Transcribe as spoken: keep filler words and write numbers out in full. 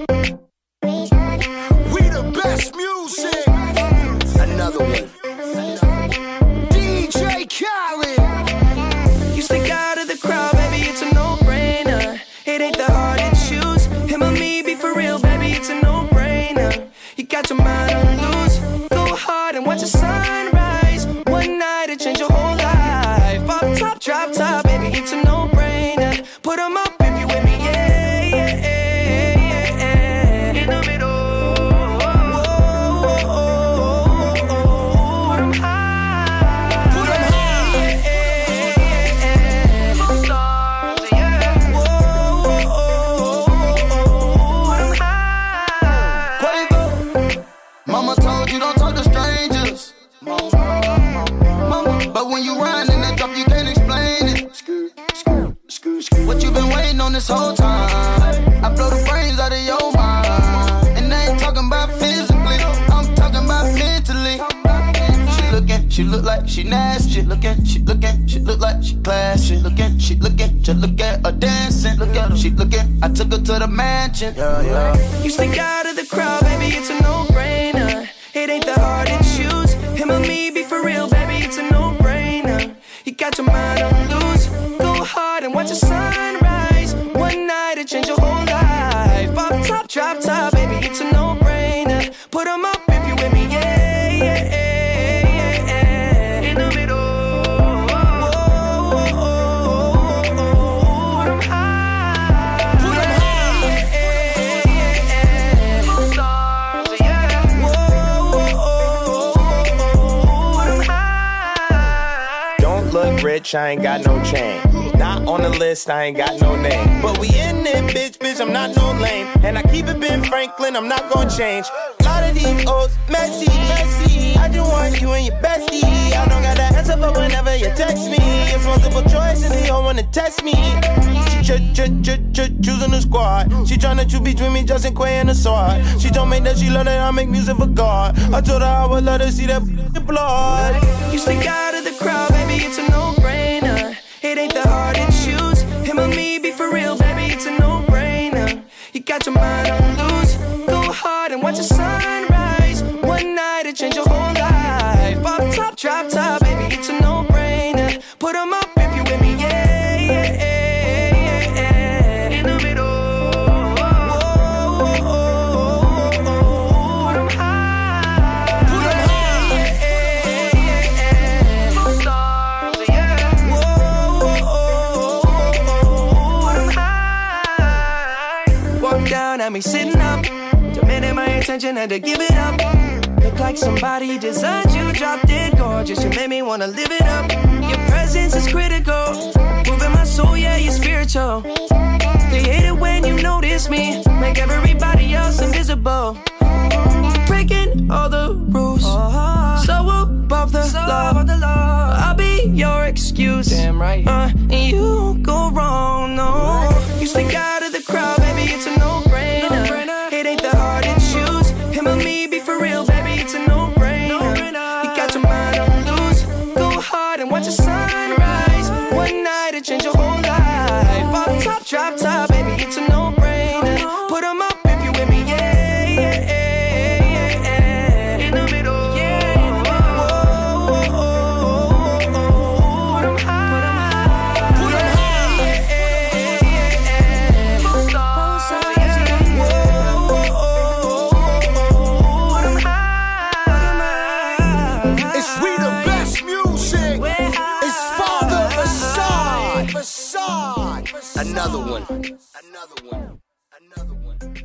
We the best music. Another one. D J Khaled. You stick out of the crowd, baby, it's a no-brainer. It ain't that hard to choose. Him or me, be for real, baby, it's a no-brainer. You got your mind on loose. Go hard and watch the sunrise. One night it change your whole life. Off top, drop top, baby, it's a no-brainer. Put 'em up if you with me, yeah, yeah, yeah, yeah, yeah. In the middle. Mama told you don't talk to strangers. Mama, but when you run in that drop, you can't explain it. What you been waiting on this whole time? I blow the brains out of your mind. And I ain't talking about physically, I'm talking about mentally. She looking, she look like she nasty. Looking, she looking, she look like she classy. Looking, she looking, just look at her dancing. Look at her, she looking. I took her to the mansion. Yeah, yeah. You stick out of the crowd, baby, it's a no-brainer. It ain't that hard to choose. Him or me, be for real, baby, it's a no-brainer. You got your mind on loose. Go hard and watch the sunrise. One night it change your whole life. Off top, drop top, baby, it's a no-brainer. Put 'em up if you with me, yeah, yeah, yeah, yeah. In the middle. Rich, I ain't got no chain. Not on the list, I ain't got no name. But we in it, bitch, bitch, I'm not no lame. And I keep it Ben Franklin, I'm not gonna change. A lot of these old messy, messy. I just want you and your bestie. I don't got that answer for whenever you text me. It's multiple choice and they all wanna test me. She ch ch ch ch choosing the squad. She tryna choose between me, Justin Quay and the sword. She told me that she love that I make music for God. I told her I would let her see that blood. You stick out of the crowd, baby, it's a no-brainer. It ain't that hard to choose. Him or me, be for real, baby, it's a no-brainer. You got your mind on loose. Go hard and watch the sunrise. One night it change your whole life. Off top, drop top, baby, it's a no-brainer. Put 'em up if you with me, yeah, yeah, yeah, yeah. In the middle. At me sitting up, demanding my attention, had to give it up. Look like somebody designed you, dropped it gorgeous. You made me wanna live it up. Your presence is critical, moving my soul, yeah, you're spiritual. They hate it when you notice me, make everybody else invisible. Breaking all the rules, so above the law. I'll be your excuse, damn right. Uh, and you won't go wrong, no. You stick out of the crowd, baby, it's a no-brainer. It ain't that hard to choose. Him or me, be for real, baby, it's a no-brainer. You got your mind on loose. Go hard and watch the sunrise. One night it change your whole life. Off top, drop top, baby, it's a no-brainer. Put 'em up if you with me, yeah, yeah, yeah, yeah. In the middle, yeah, in the middle. Put 'em high, put 'em high, yeah, yeah, yeah. Both sides, yeah. Put 'em high. It's we the best music. It's Father Aside. Aside. Another one. Another one. Another one.